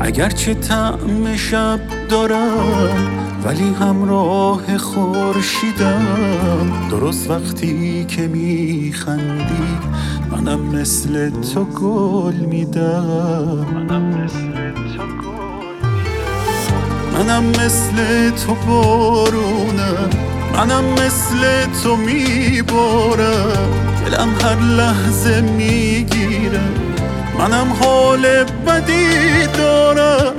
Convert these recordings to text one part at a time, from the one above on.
اگرچه طعم شب دارم ولی همراه خورشیدم. درست وقتی که میخندی منم مثل تو گل میدم. منم مثل تو بارونم، منم مثل تو میبارم. دلم هر لحظه میگیره، منم حال بدی دارم.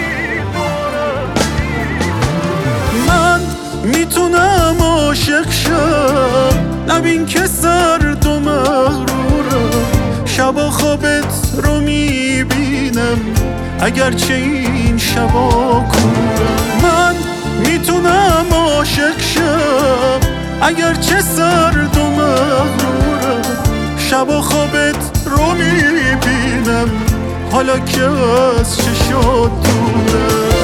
من میتونم عاشق شم، نبین که سرد و مغرورم. شبا خوابت رو میبینم اگرچه این شبا کورم. من میتونم عاشق شم اگرچه سرد و مغرورم. شبا خوابت رو میبینم حالا که از چشات دورم.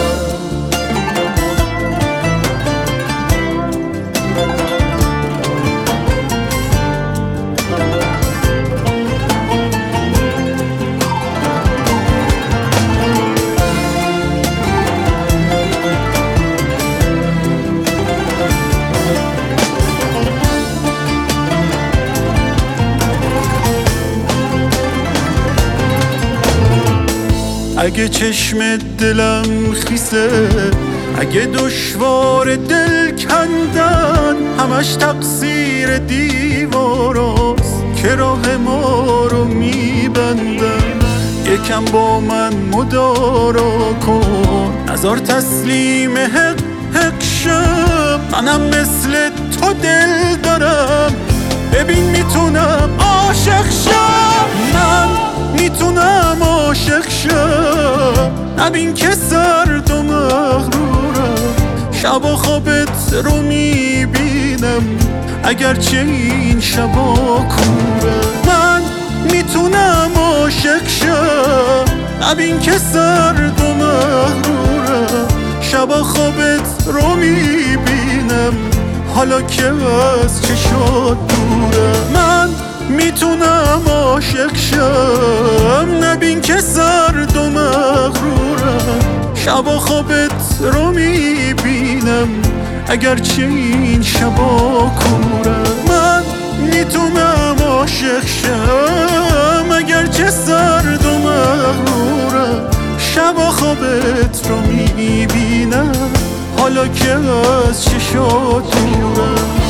اگه چشم دلم خیسه، اگه دشوار دل کندن، همش تقصیر دیواراست که راه ما رو میبندن. یکم با من مدارا کن، نذار تسلیم حق شم. منم مثل تو دل دارم، ببین میتونم عاشق شم. من میتونم عاشق شم، نبین که سرد و مغرورم. شبا خوابت رو میبینم اگرچه این شبا کورم. من میتونم عاشق شم، نبین که سرد و مغرورم. شبا خوابت رو میبینم حالا که از چشات دورم. من میتونم عاشق شم، نبین که سرد و مغرورم. شبا خوابت رو میبینم اگرچه این شبا کورم. من میتونم عاشق شم اگرچه سرد و مغرورم. شبا خوابت رو میبینم حالا که از چشات دورم.